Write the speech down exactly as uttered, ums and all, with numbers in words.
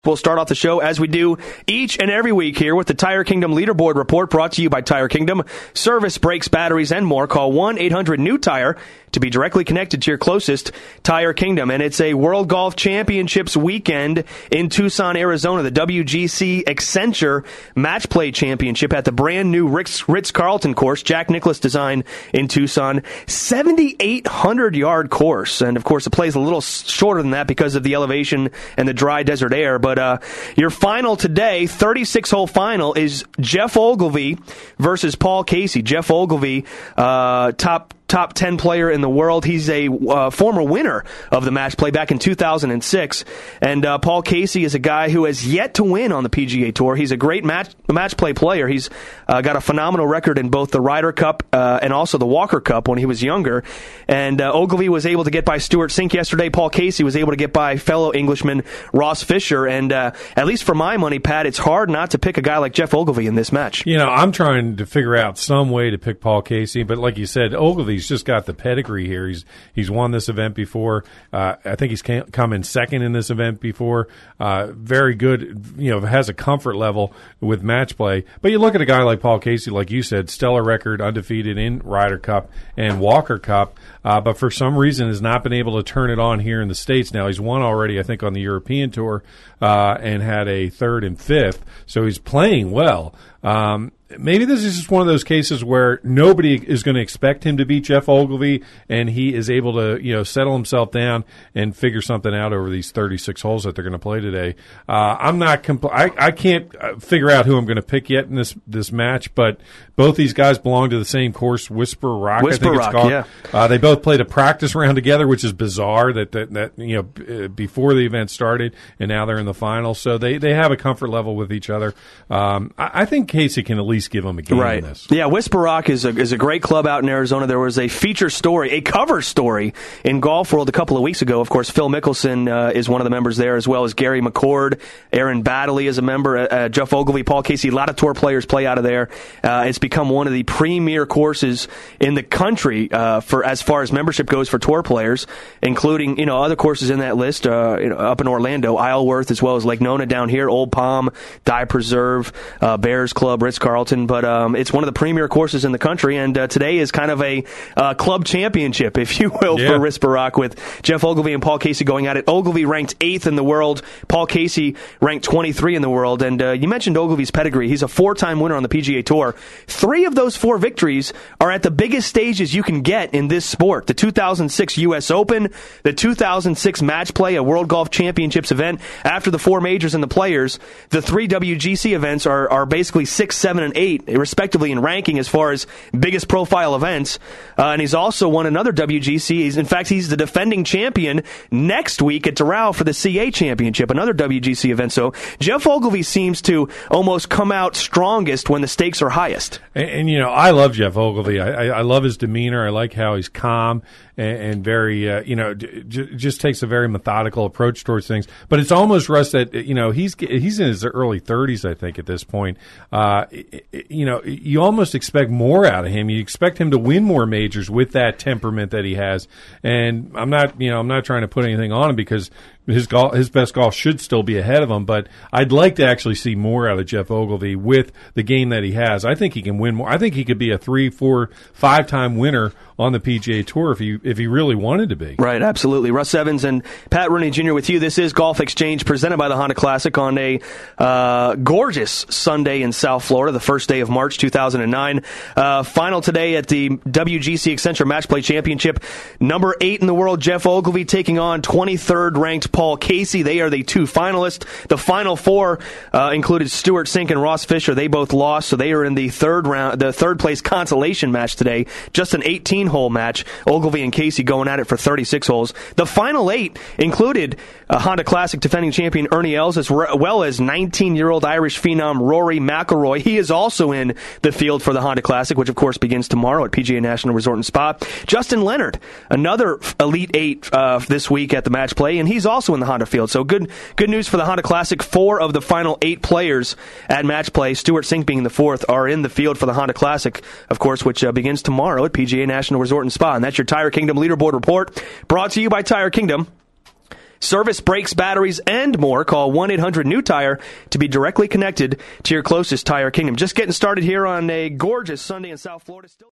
We'll start off the show as we do each and every week here with the Tire Kingdom Leaderboard Report brought to you by Tire Kingdom. Service, brakes, batteries, and more. Call one eight hundred new tire to be directly connected to your closest Tire Kingdom. And it's a World Golf Championships weekend in Tucson, Arizona. The W G C Accenture Match Play Championship at the brand new Ritz, Ritz-Carlton course, Jack Nicklaus design in Tucson. seventy-eight hundred yard course. And, of course, it plays a little shorter than that because of the elevation and the dry desert air. But uh, your final today, thirty-six hole final, is Geoff Ogilvy versus Paul Casey. Geoff Ogilvy, uh, top top ten player in the world. He's a uh, former winner of the match play back in two thousand six. And uh, Paul Casey is a guy who has yet to win on the P G A Tour. He's a great match match play player. He's uh, got a phenomenal record in both the Ryder Cup uh, and also the Walker Cup when he was younger. And uh, Ogilvy was able to get by Stuart Sink yesterday. Paul Casey was able to get by fellow Englishman Ross Fisher. And uh, at least for my money, Pat, it's hard not to pick a guy like Geoff Ogilvy in this match. You know, I'm trying to figure out some way to pick Paul Casey, but like you said, Ogilvy's just got the pedigree here. He's he's won this event before. Uh, I think he's come in second in this event before. Uh, very good, you know, has a comfort level with match play. But you look at a guy like Paul Casey, like you said, stellar record, undefeated in Ryder Cup and Walker Cup, uh, but for some reason has not been able to turn it on here in the States. Now, he's won already, I think, on the European Tour uh, and had a third and fifth, so he's playing well. Um, maybe this is just one of those cases where nobody is going to expect him to beat Geoff Ogilvy, and he is able to, you know, settle himself down and figure something out over these thirty-six holes that they're going to play today. Uh, I'm not compl- I, I can't figure out who I'm going to pick yet in this this match, but both these guys belong to the same course, Whisper Rock. Whisper I think Rock, it's called. yeah. Uh, they both played a practice round together, which is bizarre that that, that you know b- before the event started, and now they're in the final, so they, they have a comfort level with each other. Um, I, I think Casey can at least give him a game right. in this. Yeah, Whisper Rock is a, is a great club out in Arizona. There was a feature story, a cover story in Golf World a couple of weeks ago. Of course, Phil Mickelson uh, is one of the members there, as well as Gary McCord. Aaron Baddeley is a member. Uh, Geoff Ogilvy, Paul Casey, a lot of tour players play out of there. Uh, it's become one of the premier courses in the country uh, for as far as membership goes for tour players, including you know other courses in that list uh, you know, up in Orlando, Isleworth, as well as Lake Nona down here, Old Palm, Die Preserve, uh, Bears Club, Ritz-Carlton. But um, it's one of the premier courses in the country, and uh, today is kind of a uh, club championship, if you will, yeah. for Whisper Rock, with Geoff Ogilvy and Paul Casey going at it. Ogilvy ranked eighth in the world, Paul Casey ranked twenty-three in the world, and uh, you mentioned Ogilvy's pedigree. He's a four-time winner on the P G A Tour. Three of those four victories are at the biggest stages you can get in this sport. The two thousand six U S Open, the two thousand six Match Play, a World Golf Championships event. After the four majors and the players, the three W G C events are, are basically six, seven, and eight, respectively, in ranking as far as biggest profile events. Uh, and he's also won another W G C. He's, in fact, he's the defending champion next week at Doral for the C A Championship, another W G C event. So Geoff Ogilvy seems to almost come out strongest when the stakes are highest. And, and you know, I love Geoff Ogilvy. I, I, I love his demeanor. I like how he's calm and, and very, uh, you know, j- just takes a very methodical approach towards things. But it's almost, Russ, that, you know, he's he's in his early thirties, I think, at this point. Uh, you know, you almost expect more out of him. You expect him to win more majors with that temperament that he has. And I'm not, you know, I'm not trying to put anything on him because his golf, his best golf should still be ahead of him, but I'd like to actually see more out of Geoff Ogilvy with the game that he has. I think he can win more. I think he could be a three, four, five-time winner on the P G A Tour if he if he really wanted to be. Right, absolutely. Russ Evans and Pat Rooney Junior with you. This is Golf Exchange presented by the Honda Classic on a uh, gorgeous Sunday in South Florida, the first day of March two thousand nine. Uh, final today at the W G C Accenture Match Play Championship. Number eight in the world, Geoff Ogilvy, taking on twenty-third ranked Paul Casey. They are the two finalists. The final four uh, included Stuart Sink and Ross Fisher. They both lost, so they are in the third round, the third place consolation match today. Just an eighteen-hole match. Ogilvy and Casey going at it for thirty-six holes. The final eight included uh, Honda Classic defending champion Ernie Els, as well as nineteen-year-old Irish phenom Rory McIlroy. He is also in the field for the Honda Classic, which of course begins tomorrow at P G A National Resort and Spa. Justin Leonard, another Elite Eight uh, this week at the Match Play, and he's also in the Honda field. So good good news for the Honda Classic. Four of the final eight players at Match Play, Stuart Sink being the fourth, are in the field for the Honda Classic, of course, which uh, begins tomorrow at P G A National Resort and Spa. And that's your Tire Kingdom Leaderboard Report, brought to you by Tire Kingdom. service, brakes, batteries, and more. Call one eight hundred new tire to be directly connected to your closest Tire Kingdom. Just getting started here on a gorgeous Sunday in South Florida. Still